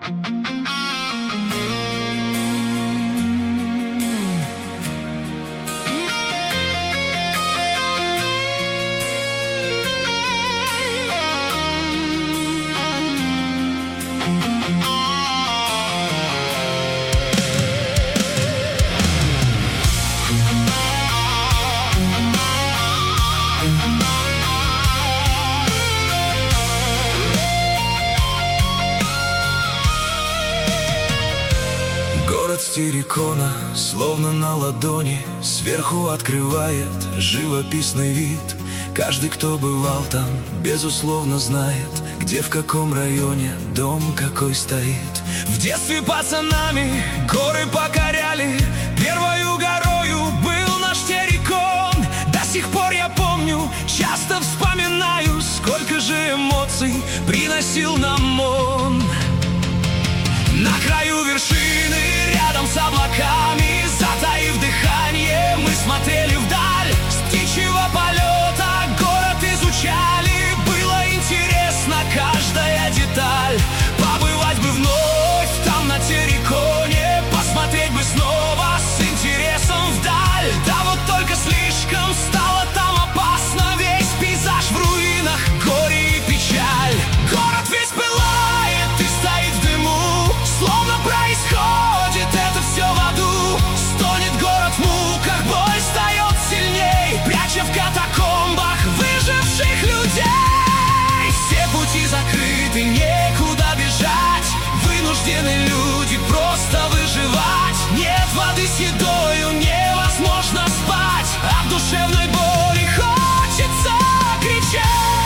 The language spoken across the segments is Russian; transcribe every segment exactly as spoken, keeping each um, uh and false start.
Город Стерикона, словно на ладони, сверху открывает живописный вид. Каждый, кто бывал там, безусловно знает, где, в каком районе, дом какой стоит. В детстве пацанами горы покоряли, первою горою был наш Терекон. До сих пор я помню, часто вспоминаю, сколько же эмоций приносил нам он. На краю вершины, рядом с облаками, затаив дыхание, мы смотрели вдаль. С птичьего полета город изучали, было интересно каждая деталь. Побывать бы вновь там на Тереконе, посмотреть бы снова с интересом вдаль. Да вот только слишком стало там опасно, весь пейзаж в руинах, горе и печаль. Город весь пылает и стоит в дыму, словно происходит это все в аду. Стонет город в муках, боль встает сильней, пряча в катакомбах выживших людей. Все пути закрыты, некуда бежать, вынуждены люди просто выживать. Нет воды с едою, невозможно спать, от душевной боли хочется кричать.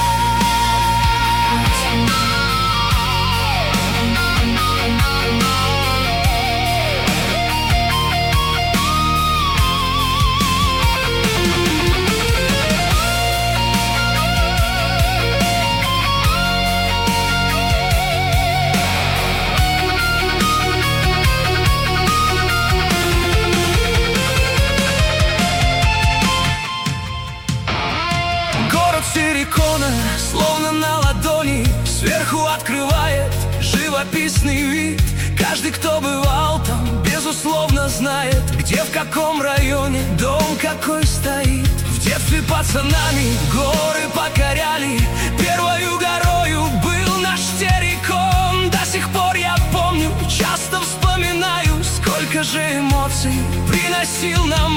Терекона, словно на ладони, сверху открывает живописный вид. Каждый, кто бывал там, безусловно знает, где, в каком районе, дом какой стоит. В детстве пацанами горы покоряли, первою горою был наш Терекон. До сих пор я помню, часто вспоминаю, сколько же эмоций приносил нам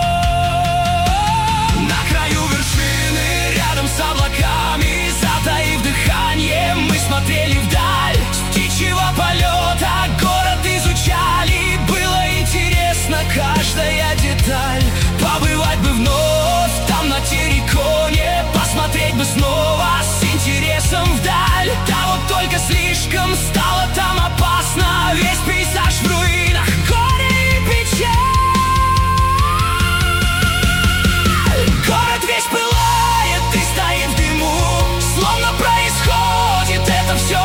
он. На краю вершины, рядом с облаками, затаив дыхание, мы смотрели вдаль. С птичьего полета город изучали, было интересно каждая деталь. Побывать бы вновь там на Тереконе, посмотреть бы снова с интересом вдаль. Да вот только слишком стало там опасно, весь пейзаж в руинах, горе и печаль. Город весь пылает и стоит в дыму, словно происходит это все